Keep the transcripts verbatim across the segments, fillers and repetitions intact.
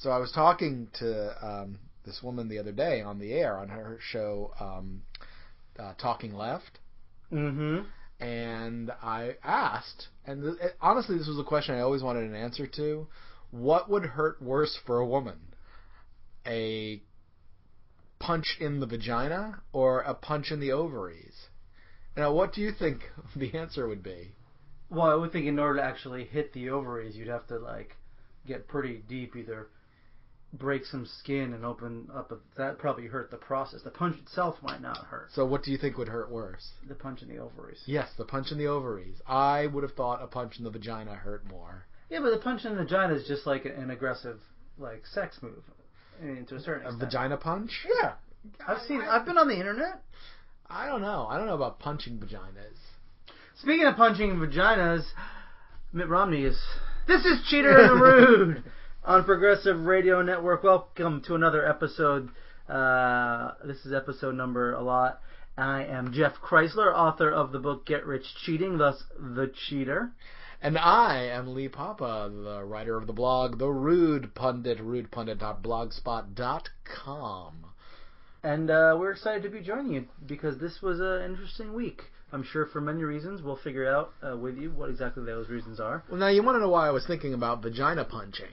So I was talking to um, this woman the other day on the air on her show, um, uh, Talking Left. Mm-hmm. And I asked, and th- it, honestly, this was a question I always wanted an answer to: what would hurt worse for a woman, a punch in the vagina or a punch in the ovaries? Now, what do you think the answer would be? Well, I would think in order to actually hit the ovaries, you'd have to like get pretty deep, either break some skin and open up. A, that probably hurt the process. The punch itself might not hurt. So, what do you think would hurt worse? The punch in the ovaries. Yes, the punch in the ovaries. I would have thought a punch in the vagina hurt more. Yeah, but the punch in the vagina is just like an aggressive, like sex move, I mean, to a certain A extent. vagina punch? Yeah, I've seen. I've been on the internet. I don't know. I don't know about punching vaginas. Speaking of punching vaginas, Mitt Romney is. This is Cheater and the Rude on Progressive Radio Network. Welcome to another episode. Uh, this is episode number a lot. I am Jeff Chrysler, author of the book Get Rich Cheating, thus The Cheater. And I am Lee Papa, the writer of the blog The Rude Pundit, rude pundit dot blogspot dot com. And uh, we're excited to be joining you because this was an interesting week. I'm sure for many reasons. We'll figure out uh, with you what exactly those reasons are. Well, now you want to know why I was thinking about vagina punching.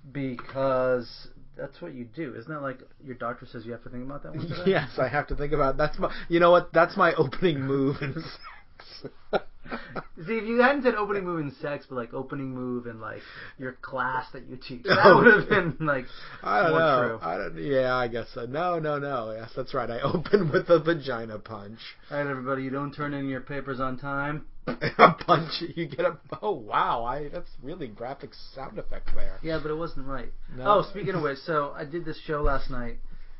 Because that's what you do. Isn't that like your doctor says you have to think about that one today? Yes, I have to think about that's my. You know what? That's my opening move in sex. See, if you hadn't said opening move in sex, but like opening move in like your class that you teach, that would have been like I don't more know. true. I don't. Yeah, I guess so. No, no, no. Yes, that's right. I open with a vagina punch. All right, everybody, you don't turn in your papers on time. A punch. You get a. Oh wow! I that's really graphic sound effect there. Yeah, but it wasn't right. No. Oh, speaking of which, so I did this show last night.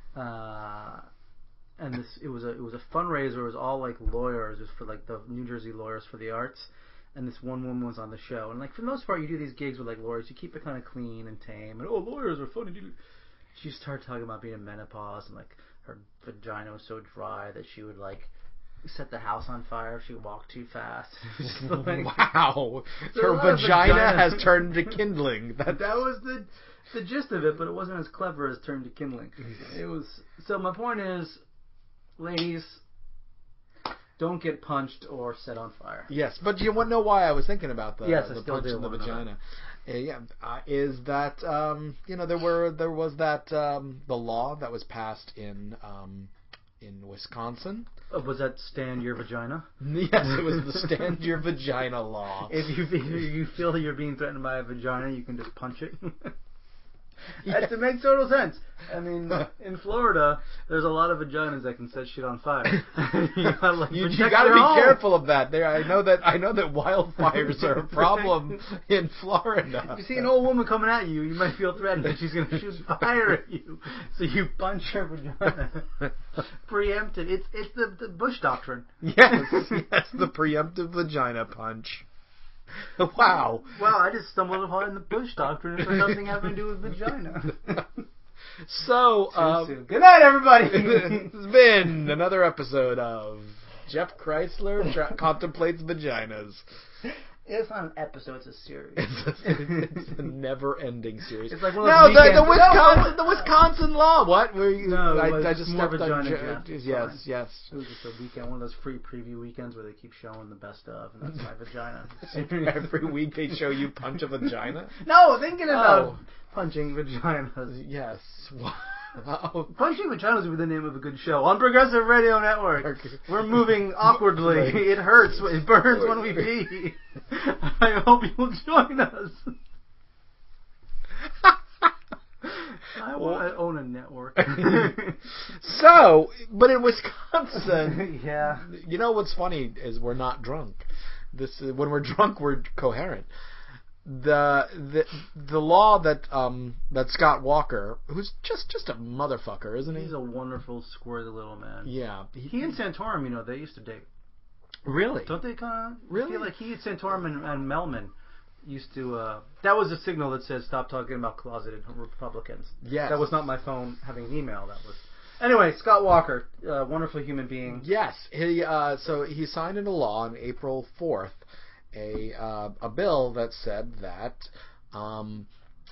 Uh, And this, it was a it was a fundraiser. It was all like lawyers. It was for like the New Jersey Lawyers for the Arts. And this one woman was on the show. And like for the most part, you do these gigs with like lawyers. You keep it kind of clean and tame. And oh, lawyers are funny. She started talking about being in menopause and like her vagina was so dry that she would like set the house on fire if she walked too fast. Like, wow, her vagina, vagina has turned to kindling. That that was the the gist of it, but it wasn't as clever as turned to kindling. It was. So my point is, ladies, don't get punched or set on fire. Yes, but you want to know why I was thinking about the, yes, the I still punch do in the vagina? Uh, yeah, uh, is that um, you know there were there was that um, the law that was passed in um, in Wisconsin. Uh, was that stand your vagina? Yes, it was the stand your vagina law. If you if you feel that you're being threatened by a vagina, you can just punch it. Yeah. That makes total sense. I mean, in Florida, there's a lot of vaginas that can set shit on fire. you gotta, like, you, you gotta be home. careful of that. There, I know that. I know that wildfires are a problem in Florida. If you see an old woman coming at you, you might feel threatened that she's gonna shoot fire at you. So you punch her vagina. Preempted. It's it's the, the Bush doctrine. Yes, yes, the preemptive vagina punch. Wow. Wow, I just stumbled upon the Bush doctrine for nothing having to do with vagina. So, uh, good night, everybody. It's been another episode of Jeff Chrysler tra- Contemplates Vaginas. It's not an episode, it's a series. It's a, it's a never-ending series. It's like one of no, those the, the Wisconsin, no, the Wisconsin law. What? Were you, no, I, it was I just more stepped vagina on. jab. Yes, Fine. yes. It was just a weekend, one of those free preview weekends where they keep showing the best of, and that's my vagina. Every week they show you punch a vagina. No, thinking about oh. punching vaginas. Yes. Wow. Punching vaginas would be the name of a good show on Progressive Radio Network. We're moving awkwardly. It hurts. It burns when we pee. I hope you'll join us. I want to own a network. So, but in Wisconsin, yeah. You know what's funny is we're not drunk. This when we're drunk, we're coherent. The the the law that um that Scott Walker, who's just just a motherfucker, isn't he? He's a wonderful, squirrely little man. Yeah. He, he and Santorum, you know, they used to date. Really? Don't they kind of really? feel like he and Santorum and, and Melman used to. Uh, that was a signal that says stop talking about closeted Republicans. Yes. That was not my phone having an email. That was. Anyway, Scott Walker, uh, wonderful human being. Yes. He uh, so he signed into law on April fourth a uh, a bill that said that um,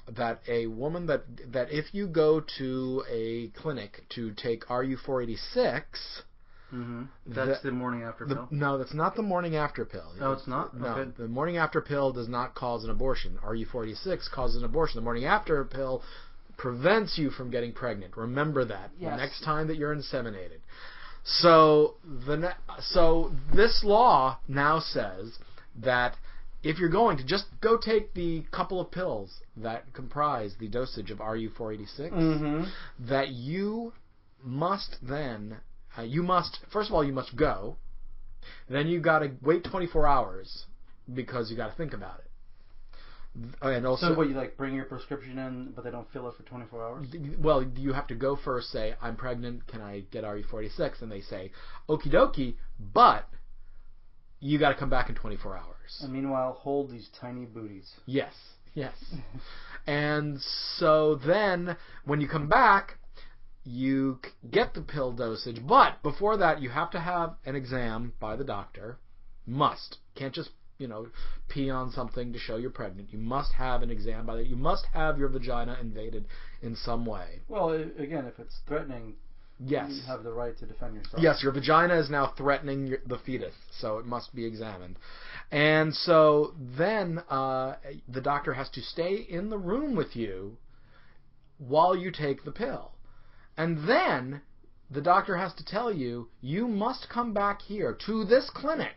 that a woman that that if you go to a clinic to take R U four eighty-six, Mm-hmm. That's the, the morning after the, pill? No, that's not the morning after pill. Oh, it's not? No, okay. The morning after pill does not cause an abortion. R U four eighty-six causes an abortion. The morning after pill prevents you from getting pregnant. Remember that. Yes. The next time that you're inseminated. So the ne- so this law now says that if you're going to just go take the couple of pills that comprise the dosage of R U four eighty-six, mm-hmm. that you must then Uh, you must, first of all, you must go. Then you got to wait twenty-four hours because you got to think about it. And also, so what, you like bring your prescription in, but they don't fill it for twenty-four hours? Well, you have to go first. Say, I'm pregnant. Can I get R U four eighty-six? And they say, okie dokie, but you got to come back in twenty-four hours. And meanwhile, hold these tiny booties. Yes, yes. And so then, when you come back, you get the pill dosage, but before that you have to have an exam by the doctor. Must. Can't just, you know, pee on something to show you're pregnant. You must have an exam by the You must have your vagina invaded in some way. Well, again, if it's threatening, yes. you have the right to defend yourself. Yes, your vagina is now threatening your, the fetus, so it must be examined. And so then uh, the doctor has to stay in the room with you while you take the pill. And then the doctor has to tell you, you must come back here to this clinic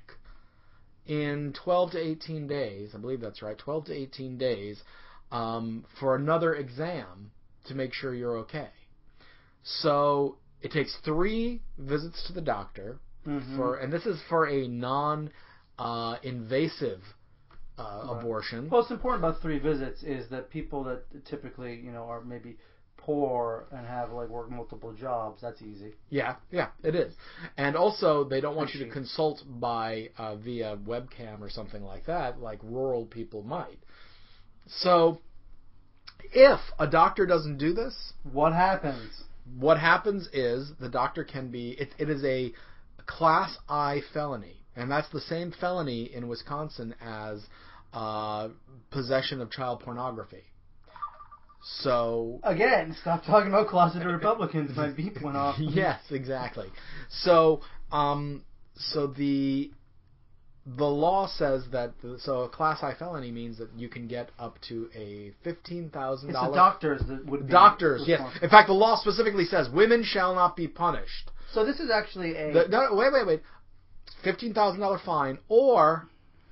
in twelve to eighteen days. I believe that's right, twelve to eighteen days um, for another exam to make sure you're okay. So it takes three visits to the doctor, mm-hmm. for, and this is for a non-invasive uh, uh, right. abortion. Well, what's important about three visits is that people that typically, you know, are maybe poor and have like work multiple jobs, that's easy. Yeah, yeah, it is. And also, they don't want you to consult by uh, via webcam or something like that, like rural people might. So, if a doctor doesn't do this, what happens? What happens is the doctor can be. It, it is a class I felony, and that's the same felony in Wisconsin as uh, possession of child pornography. So again, stop talking about closeted Republicans. My beep went off. Yes, exactly. So, um, so the the law says that the, so a class I felony means that you can get up to a fifteen thousand dollars. It's the doctors that would be doctors. Yes, in fact, the law specifically says women shall not be punished. So this is actually a the, no, wait, wait, wait. Fifteen thousand dollar fine, or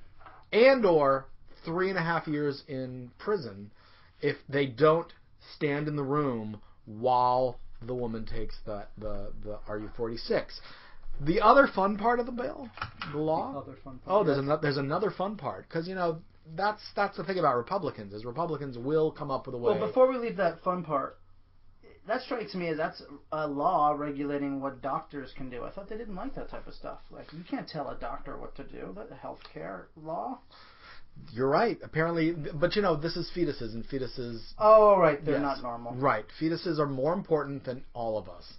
and or three and a half years in prison if they don't stand in the room while the woman takes the the, the R U forty-six. The other fun part of the bill, the law. The other fun part. Oh, there's yes. another there's another fun part because you know that's that's the thing about Republicans is Republicans will come up with a way. Well, before we leave that fun part, that strikes me as that's a law regulating what doctors can do. I thought they didn't like that type of stuff. Like you can't tell a doctor what to do. That's a healthcare law. You're right. Apparently, but you know, this is fetuses, and fetuses... Oh, right. They're yes, not normal. Right. Fetuses are more important than all of us.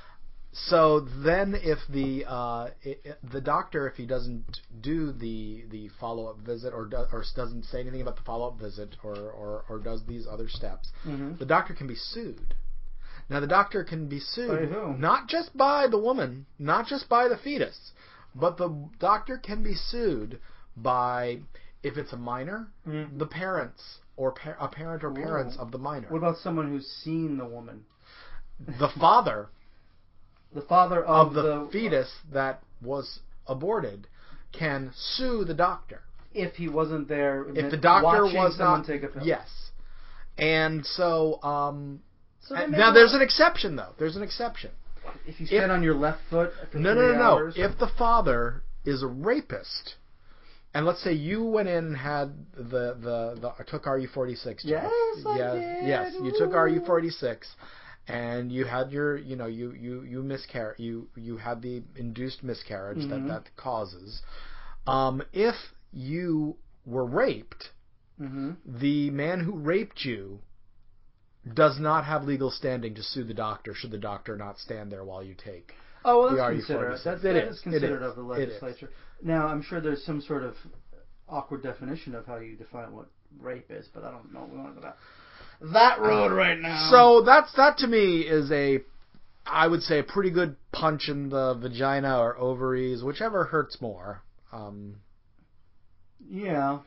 So then if the uh, it, the doctor, if he doesn't do the the follow-up visit or, do, or doesn't say anything about the follow-up visit or, or, or does these other steps, mm-hmm. the doctor can be sued. Now, the doctor can be sued by who? Not just by the woman, not just by the fetus, but the doctor can be sued by... If it's a minor, mm-hmm. the parents or pa- a parent or parents Ooh. of the minor. What about someone who's seen the woman? The father. the father of, of the, the fetus that was aborted can sue the doctor if he wasn't there. If the doctor was someone not. Take a pill. Yes. And so, um, so and now there's an exception though. There's an exception. If you stand if, on your left foot for no, three no, no, hours. no. If the father is a rapist. And let's say you went in and had the the, the took R U forty-six. Yes, I yes, did. Yes, you took R U forty-six, and you had your you know you you you miscar you you had the induced miscarriage mm-hmm. that that causes. Um, if you were raped, mm-hmm. the man who raped you does not have legal standing to sue the doctor. Should the doctor not stand there while you take? Oh, well, that's considered. That's, that is. is considered of the legislature. Now, I'm sure there's some sort of awkward definition of how you define what rape is, but I don't know. We want to go back. that road right now. So that's that to me is a, I would say, a pretty good punch in the vagina or ovaries, whichever hurts more. Um, yeah,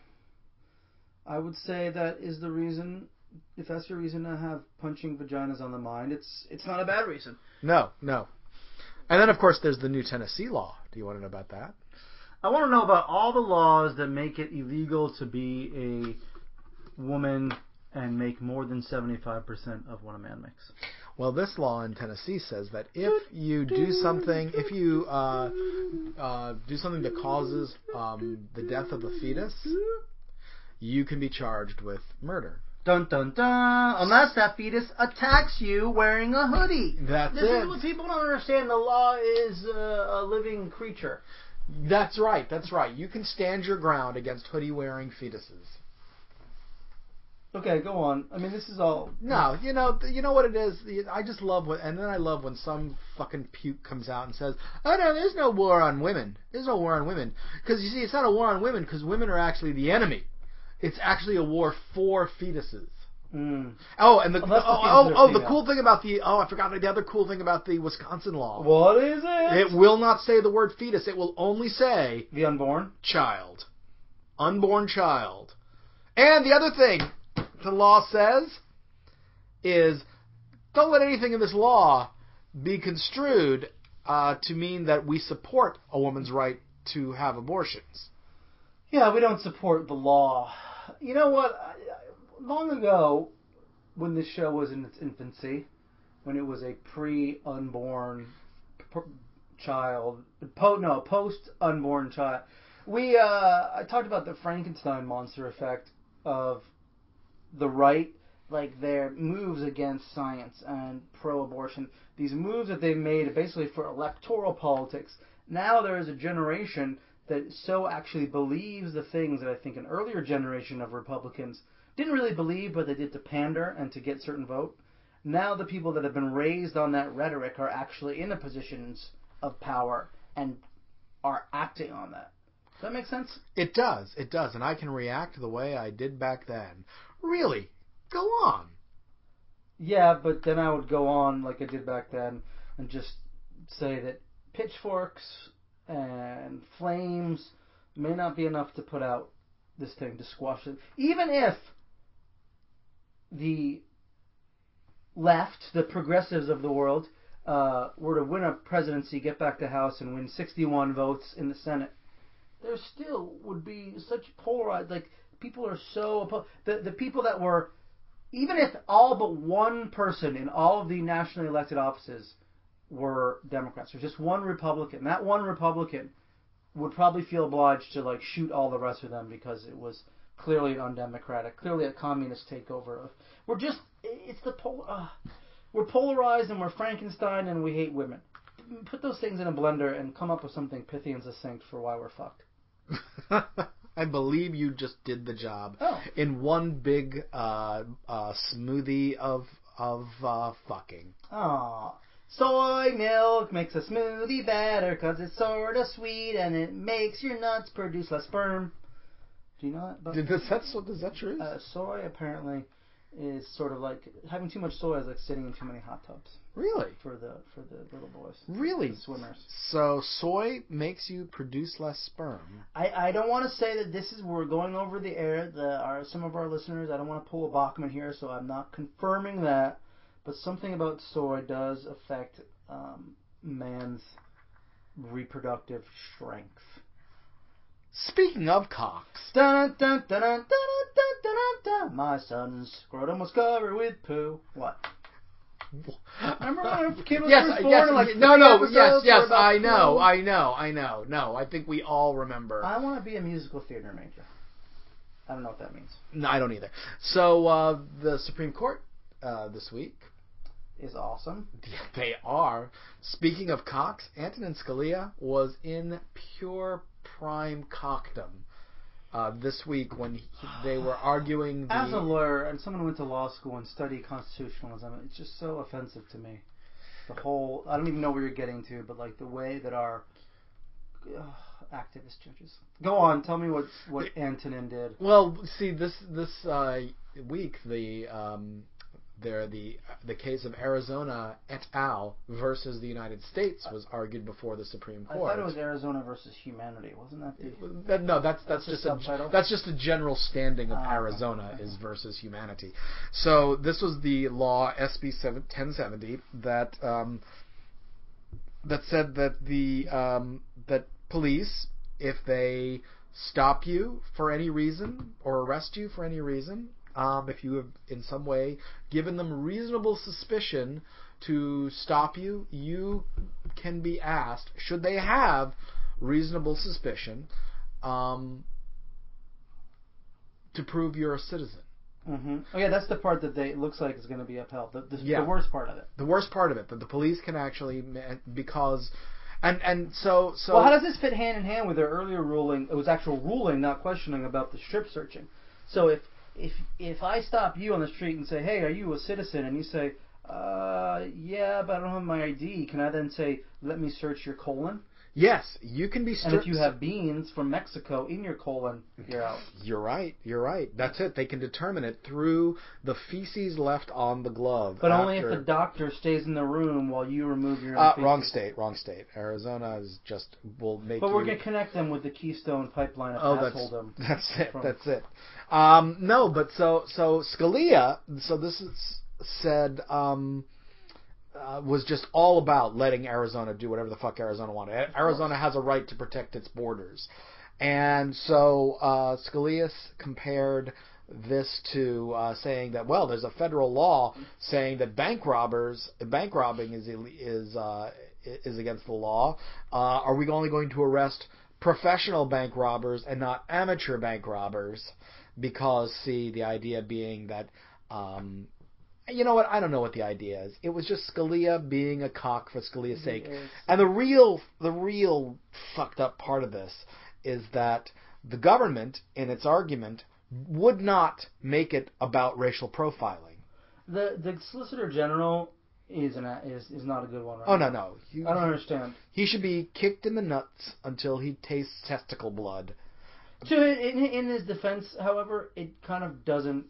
I would say that is the reason. If that's your reason to have punching vaginas on the mind, it's it's not a bad reason. No, no. And then, of course, there's the new Tennessee law. Do you want to know about that? I want to know about all the laws that make it illegal to be a woman and make more than seventy-five percent of what a man makes. Well, this law in Tennessee says that if you do something, if you uh, uh, do something that causes um, the death of a fetus, you can be charged with murder. Dun dun dun! Unless that fetus attacks you wearing a hoodie. That's this it. This is what people don't understand. The law is uh, a living creature. That's right. That's right. You can stand your ground against hoodie-wearing fetuses. Okay, go on. I mean, this is all... No, you know, you know what it is? I just love when, and then I love when some fucking puke comes out and says, oh no, there's no war on women. There's no war on women. Because, you see, it's not a war on women because women are actually the enemy. It's actually a war for fetuses. Mm. Oh, and the, Unless the oh, fetuses oh, are oh the female. cool thing about the, oh, I forgot the other cool thing about the Wisconsin law. What is it? It will not say the word fetus. It will only say... The unborn? Child. Unborn child. And the other thing the law says is don't let anything in this law be construed uh, to mean that we support a woman's right to have abortions. Yeah, we don't support the law. You know what? Long ago, when this show was in its infancy, when it was a pre-unborn p- child, po- no, post-unborn child, we uh, I talked about the Frankenstein monster effect of the right, like their moves against science and pro-abortion. These moves that they made basically for electoral politics. Now there is a generation that so actually believes the things that I think an earlier generation of Republicans didn't really believe, but they did to pander and to get certain vote. Now the people that have been raised on that rhetoric are actually in the positions of power and are acting on that. Does that make sense? It does. It does. And I can react the way I did back then. Really? Go on. Yeah, but then I would go on like I did back then and just say that pitchforks and flames may not be enough to put out this thing, to squash it. Even if the left, the progressives of the world, uh, were to win a presidency, get back to House, and win sixty-one votes in the Senate, there still would be such polarized, like, people are so opposed. The, the people that were, even if all but one person in all of the nationally elected offices were Democrats, there's just one Republican. That one Republican would probably feel obliged to like shoot all the rest of them because it was clearly an undemocratic, clearly a communist takeover of. We're just, it's the pol. Uh, we're polarized and we're Frankenstein and we hate women. Put those things in a blender and come up with something pithy and succinct for why we're fucked. I believe you just did the job oh. in one big uh, uh, smoothie of of uh, fucking. Aww. Soy milk makes a smoothie better because it's sort of sweet and it makes your nuts produce less sperm. Do you know that? Did this, that's, is that true? Uh, soy apparently is sort of like, having too much soy is like sitting in too many hot tubs. Really? For the for the little boys. Really? The swimmers. So soy makes you produce less sperm. I, I don't want to say that this is, we're going over the air, the our some of our listeners, I don't want to pull a Bachman here, so I'm not confirming that. But something about soy does affect um, man's reproductive strength. Speaking of cocks. Dun, dun, dun, dun, dun, dun, dun, dun, dun. My son's scrotum was covered with poo. What? Remember when a kid was yes, first yes, born and like no, no, episodes yes, were yes, about I know, poo? I know, I know. No, I think we all remember. I want to be a musical theater major. I don't know what that means. No, I don't either. So uh, the Supreme Court uh, this week is awesome. They are. Speaking of cocks, Antonin Scalia was in pure prime cockdom uh, this week when he, they were arguing. The, As a lawyer and someone who went to law school and studied constitutionalism, it's just so offensive to me. The whole, I don't even know where you're getting to, but like the way that our ugh, activist judges. Go on, tell me what what Antonin did. Well, see, this this uh, week the um, there the the case of Arizona et al. Versus the United States was argued before the Supreme Court. I thought it was Arizona versus humanity, wasn't that the? That, no, that's that's, that's just a subtitle? that's just a general standing of Ah, Arizona okay. is versus humanity. So this was the law S B ten seventy that um, that said that the um, that police, if they stop you for any reason or arrest you for any reason, um, if you have in some way given them reasonable suspicion to stop you, you can be asked, should they have reasonable suspicion, um, to prove you're a citizen. Mm-hmm. Oh yeah, that's the part that they it looks like is going to be upheld. The, the, Yeah. the worst part of it. The worst part of it, that the police can actually, because, and and so so. Well, how does this fit hand in hand with their earlier ruling? It was actual ruling, not questioning about the strip searching. So if if if I stop you on the street and say, "Hey, are you a citizen?" and you say, "Uh, yeah, but I don't have my I D," can I then say, "Let me search your colon"? Yes, you can be stripped. And if you have beans from Mexico in your colon, you're out. You're right. You're right. That's it. They can determine it through the feces left on the glove. But after... only if the doctor stays in the room while you remove your own uh, feces. Wrong state. Wrong state. Arizona is just will make. But you... we're gonna connect them with the Keystone Pipeline of oh, that's assholedom. that's it. From... That's it. Um, no, but so so Scalia. So this is said. Um, Uh, was just all about letting Arizona do whatever the fuck Arizona wanted. Arizona has a right to protect its borders. And so uh, Scalia compared this to uh, saying that, well, there's a federal law saying that bank robbers, bank robbing is is uh, is against the law. Uh, are we only going to arrest professional bank robbers and not amateur bank robbers? Because, see, the idea being that... Um, You know what? I don't know what the idea is. It was just Scalia being a cock for Scalia's sake. And the real, the real fucked up part of this is that the government, in its argument, would not make it about racial profiling. The the Solicitor General is an is is not a good one. Right? Oh no no! He, I don't understand. He should be kicked in the nuts until he tastes testicle blood. To in in his defense, however, it kind of doesn't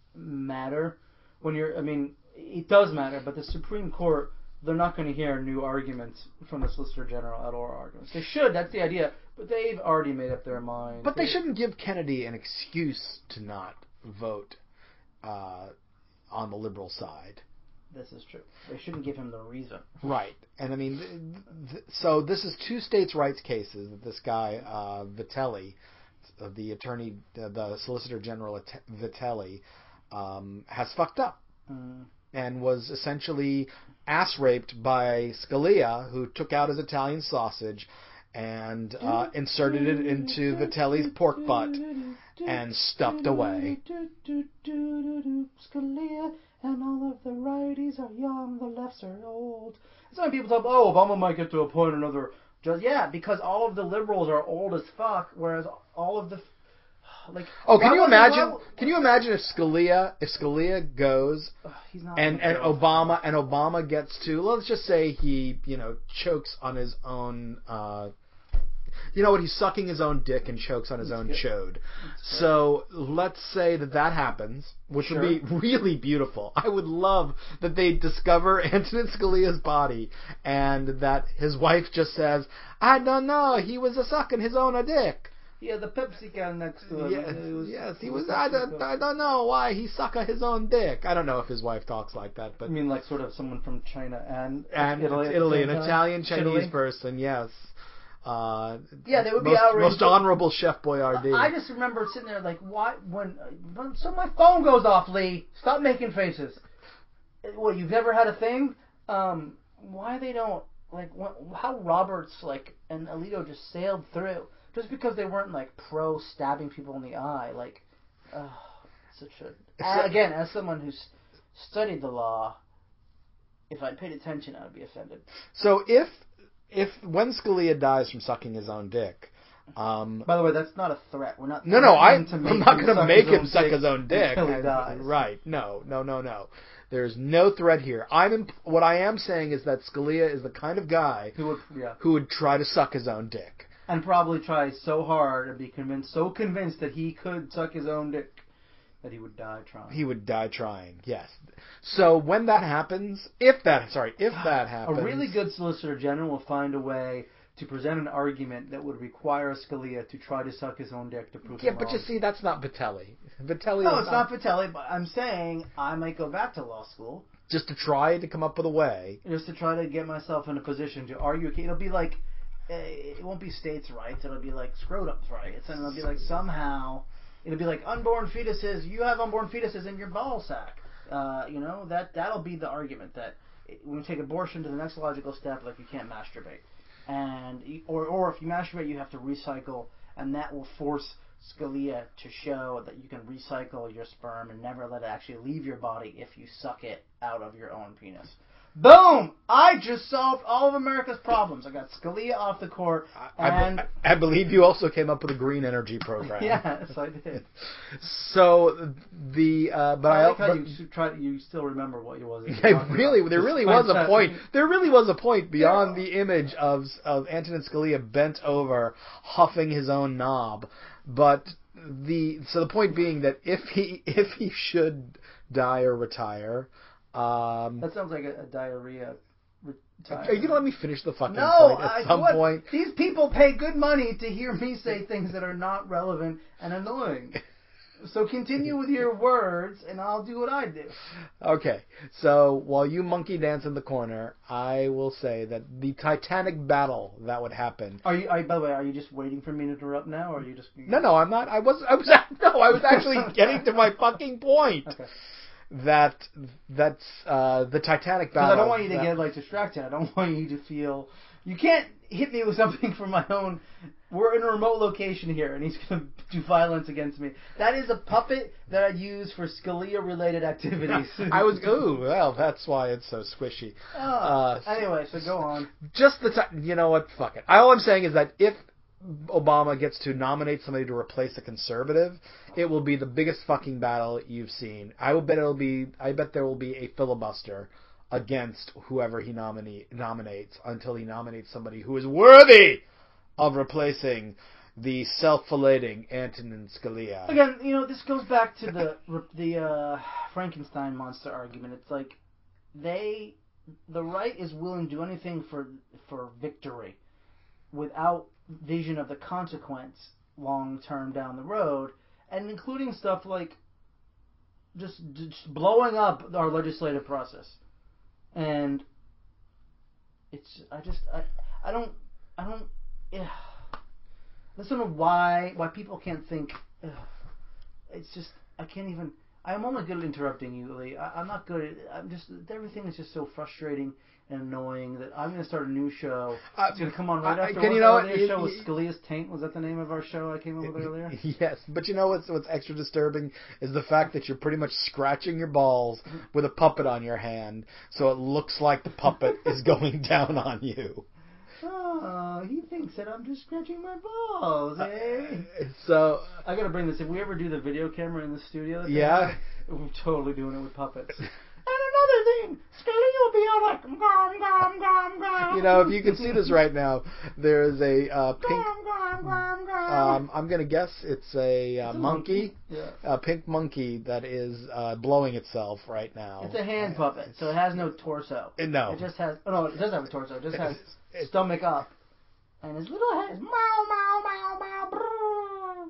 matter. When you're, I mean, it does matter, but the Supreme Court, they're not going to hear new arguments from the Solicitor General at oral arguments. They should, that's the idea, but they've already made up their mind. But they, they shouldn't give Kennedy an excuse to not vote uh, on the liberal side. This is true. They shouldn't give him the reason. Right. And I mean, th- th- so this is two states' rights cases that this guy, uh, Vitelli, the attorney, uh, the Solicitor General Vitelli, Um, has fucked up mm. and was essentially ass raped by Scalia, who took out his Italian sausage and uh, inserted it into Vitelli's pork butt and stuffed away. Scalia and all of the righties are young, the lefts are old. Some people talk, oh, Obama might get to appoint another judge. Yeah, because all of the liberals are old as fuck, whereas all of the Like, oh, can you imagine? Why, can you imagine if Scalia, if Scalia goes uh, he's not and and Obama and Obama gets to, let's just say he, you know, chokes on his own, uh, you know what? He's sucking his own dick and chokes on his That's own good. chode. So let's say that that happens, which sure. would be really beautiful. I would love that they discover Antonin Scalia's body and that his wife just says, "I don't know, he was a sucking his own a dick." Yeah, the Pepsi can next to him. Yes, it was, yes, he it was. was I don't, I don't know why he suck his own dick. I don't know if his wife talks like that, but I mean, like sort of someone from China and and Italy, Italy an time. Italian Chinese Italy. person, yes. Uh, yeah, they would be most, outraged. most honorable Chef Boyardee. I just remember sitting there like, why when, when so my phone goes off, Lee. Stop making faces. What, you've never had a thing? Um, why they don't like what, how Roberts like and Alito just sailed through. Just because they weren't like pro stabbing people in the eye, like, uh, such a. Uh, again, as someone who's studied the law, if I'd paid attention, I would be offended. So if if when Scalia dies from sucking his own dick, um, by the way, that's not a threat. We're not. No, no, I, to I'm not going to make him suck his own dick until he dies. Right? No, no, no, no. There's no threat here. I'm imp- what I am saying is that Scalia is the kind of guy who would, yeah. who would try to suck his own dick. And probably try so hard and be convinced, so convinced that he could suck his own dick, that he would die trying. He would die trying, yes. So when that happens, if that, sorry, if that happens... A really good Solicitor General will find a way to present an argument that would require Scalia to try to suck his own dick to prove Yeah, him but wrong. you see, that's not Vitelli. Vitelli No, is it's not Vitelli, but I'm saying I might go back to law school. Just to try to come up with a way. Just to try to get myself in a position to argue. It'll be like, it won't be states' rights, it'll be like scrotums' rights. And it'll be like somehow, it'll be like unborn fetuses, you have unborn fetuses in your ball sack. Uh, you know, that, that'll be the argument that when we take abortion to the next logical step, like you can't masturbate. And or or if you masturbate, you have to recycle, and that will force Scalia to show that you can recycle your sperm and never let it actually leave your body if you suck it out of your own penis. Boom! I just solved all of America's problems. I got Scalia off the court, and I, I, I believe you also came up with a green energy program. Yes, I did. So the uh, but I like I, how but, you try. You still remember what it was. I really, there really was a point. There really was a point beyond Yeah. the image of of Antonin Scalia bent over, huffing his own knob. But the so the point being that if he if he should die or retire. Um, that sounds like a, a diarrhea. Retire. Are you gonna let me finish the fucking no, point at I, some what? point? These people pay good money to hear me say things that are not relevant and annoying. So continue with your words, and I'll do what I do. Okay, so while you monkey dance in the corner, I will say that the Titanic battle that would happen. Are you? Are you by the way, are you just waiting for me to interrupt now, or are you just? No, no, I'm not. I was. I was. No, I was actually getting to my fucking point. Okay. That that's uh, the Titanic battle. Because I don't want you to that, get like distracted. I don't want you to feel. You can't hit me with something from my own. We're in a remote location here, and he's going to do violence against me. That is a puppet that I use for Scalia-related activities. I was. Ooh, well, that's why it's so squishy. Oh, uh, anyway, so go on. Just the time. You know what? Fuck it. All I'm saying is that if Obama gets to nominate somebody to replace a conservative, it will be the biggest fucking battle you've seen. I will bet it'll be. I bet there will be a filibuster against whoever he nominate, nominates until he nominates somebody who is worthy of replacing the self-filleting Antonin Scalia. Again, you know, this goes back to the the uh, Frankenstein monster argument. It's like they, the right is willing to do anything for for victory, without vision of the consequence long term down the road, and including stuff like just, just blowing up our legislative process. And it's I just I I don't I don't yeah. I don't know why why people can't think. Ugh. It's just I can't even. I'm only good at interrupting you, Lee. I, I'm not good at. I'm just everything is just so frustrating and annoying that I'm going to start a new show. Uh, it's going to come on right uh, after. Can what you know our what? show was Scalia's Taint. Was that the name of our show I came up with earlier? Yes, but you know what's what's extra disturbing is the fact that you're pretty much scratching your balls with a puppet on your hand, so it looks like the puppet is going down on you. Oh, he thinks that I'm just scratching my balls, eh? Uh, so I gotta bring this. If we ever do the video camera in the studio, yeah, we're totally doing it with puppets. And another thing, Scalia will be all like, gom, gom, gom, gom. You know, if you can see this right now, there is a uh, pink. Gom, gom, gom, gom. Um, I'm gonna guess it's a, uh, it's a monkey, monkey. Yeah. a pink monkey that is uh, blowing itself right now. It's a hand puppet, so it has no torso. Uh, no, it just has. Oh no, it does have a torso. It just has It's- it's- stomach up, and his little head is meow, meow, meow, meow. Brrr.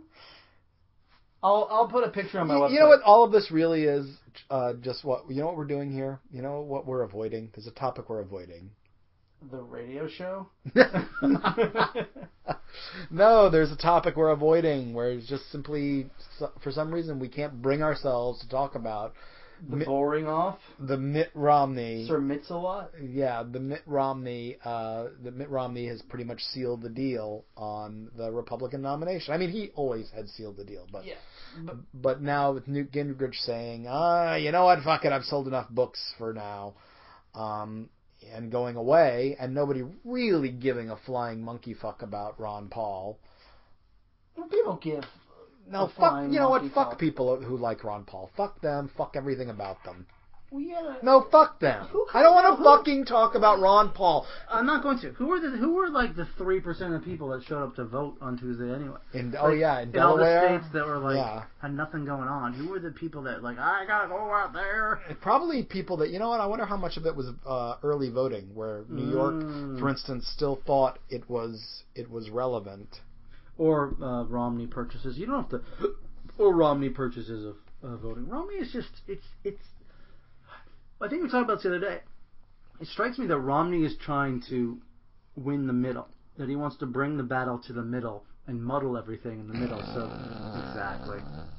I'll I'll put a picture on my you, website. you know what? All of this really is uh, just what you know what we're doing here. You know what we're avoiding. There's a topic we're avoiding. The radio show? No, there's a topic we're avoiding where it's just simply, for some reason, we can't bring ourselves to talk about the Mitt, boring off? the Mitt Romney. Sir Mix-a-Lot? Yeah, the Mitt Romney. Uh, the Mitt Romney has pretty much sealed the deal on the Republican nomination. I mean, he always had sealed the deal, but yeah, but, but now with Newt Gingrich saying, ah, you know what, fuck it, I've sold enough books for now. Um, and going away, and nobody really giving a flying monkey fuck about Ron Paul. well, people give. No, fuck. You know what? Fuck people who like Ron Paul. Fuck them. Fuck everything about them. We gotta, No, fuck them. Who- I don't want to who- fucking talk about Ron Paul. I'm not going to. Who were the who were like the three percent of people that showed up to vote on Tuesday anyway? In, Like, oh yeah, in, in all Delaware. the states that were like Yeah. had nothing going on. Who were the people that like I gotta go out there? Probably people that, you know what, I wonder how much of it was uh, early voting, where New York, Mm. for instance, still thought it was it was relevant. Or uh, Romney purchases. You don't have to. Or Romney purchases of uh, voting. Romney is just it's it's. I think we talked about this the other day. It strikes me that Romney is trying to win the middle. That he wants to bring the battle to the middle and muddle everything in the middle. So exactly.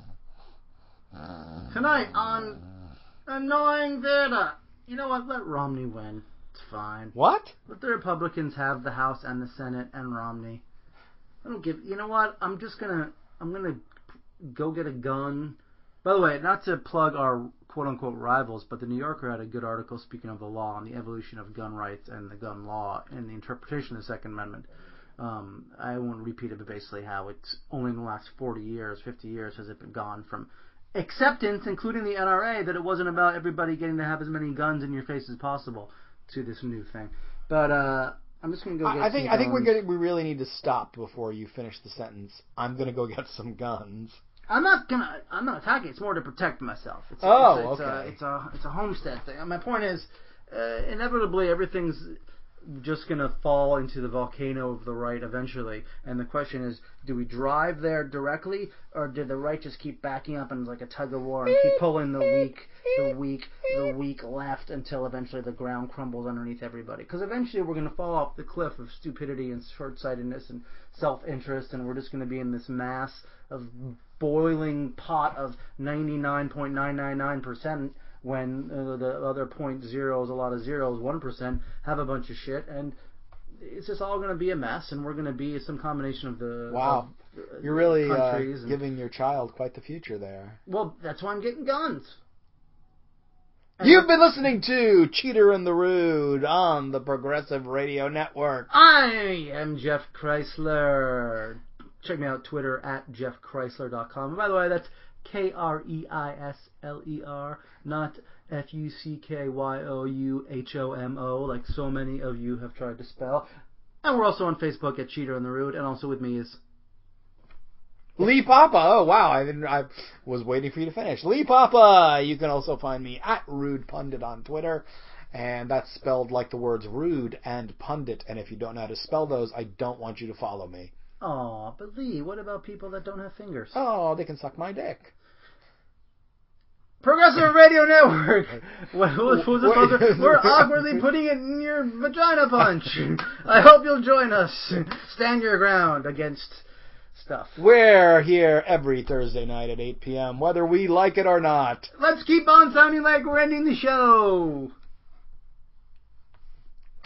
Tonight on Annoying Theater. You know what? Let Romney win. It's fine. What? Let the Republicans have the House and the Senate and Romney. I don't give. You know what? I'm just gonna. I'm gonna go get a gun. By the way, not to plug our quote-unquote rivals, but the New Yorker had a good article speaking of the law on the evolution of gun rights and the gun law and the interpretation of the Second Amendment. Um, I won't repeat it, but basically how it's only in the last forty years, fifty years has it been gone from acceptance, including the N R A, that it wasn't about everybody getting to have as many guns in your face as possible, to this new thing. But uh, I'm just gonna go get I, I think some I think we're guns. gonna, we really need to stop before you finish the sentence. I'm gonna go get some guns. I'm not gonna. I'm not attacking. It's more to protect myself. It's, Oh, it's, it's okay. A, it's a it's a homestead thing. My point is, uh, inevitably everything's just gonna fall into the volcano of the right eventually. And the question is, do we drive there directly, or did the right just keep backing up and like a tug of war and keep pulling the weak, the weak, the weak left until eventually the ground crumbles underneath everybody? Because eventually we're gonna fall off the cliff of stupidity and short-sightedness and self-interest, and we're just gonna be in this mass of boiling pot of ninety-nine point nine nine nine percent when uh, the other point zero is a lot of zeros, one percent have a bunch of shit, and it's just all going to be a mess, and we're going to be some combination of the Wow, of, uh, you're really uh, countries and, giving your child quite the future there. well, that's why I'm getting guns. And You've been listening to Cheater and the Rude on the Progressive Radio Network. I am Jeff Chrysler. Check me out Twitter at jeff chrysler dot com. And by the way, that's K R E I S L E R, not F U C K Y O U H O M O, like so many of you have tried to spell. And we're also on Facebook at Cheater and the Rude, and also with me is Lee Papa. Oh wow, I didn't. I was waiting for you to finish. Lee Papa. You can also find me at Rude Pundit on Twitter, and that's spelled like the words rude and pundit. And if you don't know how to spell those, I don't want you to follow me. Aw, but Lee, what about people that don't have fingers? Oh, they can suck my dick. Progressive Radio Network. What, what, what was it called? We're awkwardly putting it in your vagina punch. I hope you'll join us. Stand your ground against stuff. We're here every Thursday night at eight p.m., whether we like it or not. Let's keep on sounding like we're ending the show.